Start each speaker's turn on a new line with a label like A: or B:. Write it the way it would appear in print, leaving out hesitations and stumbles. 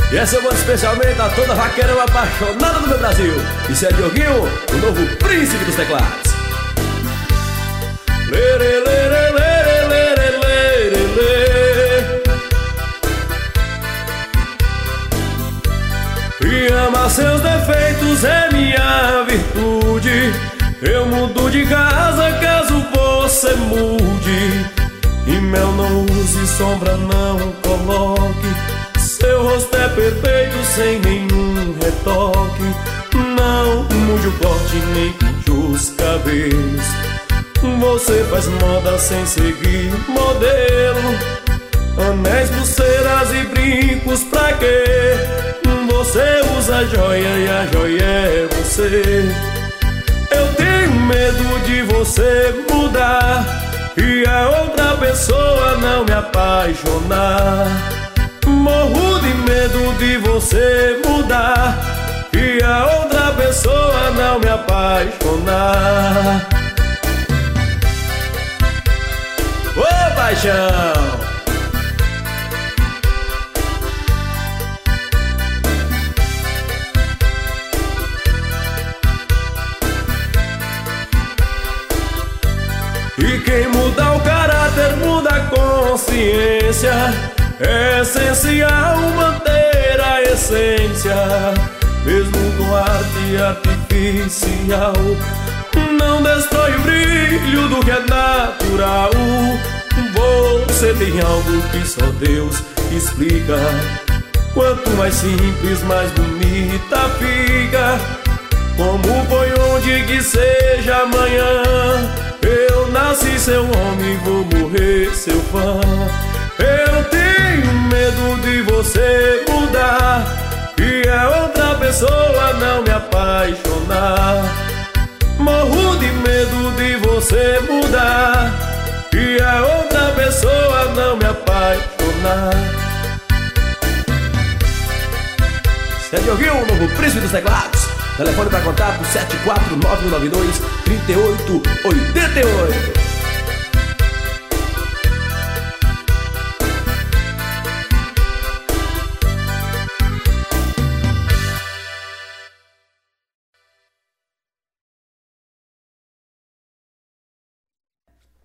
A: E essa eu mando especialmente a toda vaqueirão apaixonada do meu Brasil. Isso é Dioguinho, o novo príncipe dos teclados. Lere, lere, lere, lere, lere, lere. E amar seus defeitos é minha virtude. Eu mudo de casa caso você mude. E mel não use, sombra não coloque. Seu rosto é perfeito sem nenhum retoque. Não mude o corte nem pinte os cabelos. Você faz moda sem seguir modelo. Anéis, pulseiras e brincos pra quê? Você usa joia e a joia é você. Eu tenho medo de você mudar e a outra pessoa não me apaixonar. Morro de medo de você mudar e a outra pessoa não me apaixonar. Ô paixão! E quem muda o caráter muda a consciência. É essencial manter a essência, mesmo com arte artificial. Não destrói o brilho do que é natural. Você tem algo que só Deus explica. Quanto mais simples, mais bonita fica. Como foi onde que seja amanhã, eu nasci seu homem, vou morrer seu fã. Eu tenho medo de você mudar e a outra pessoa não me apaixonar. Morro de medo de você mudar e a outra pessoa não me apaixonar. Esse é Dioguinho, o novo príncipe dos teclados. Telefone para contato 74992 3888.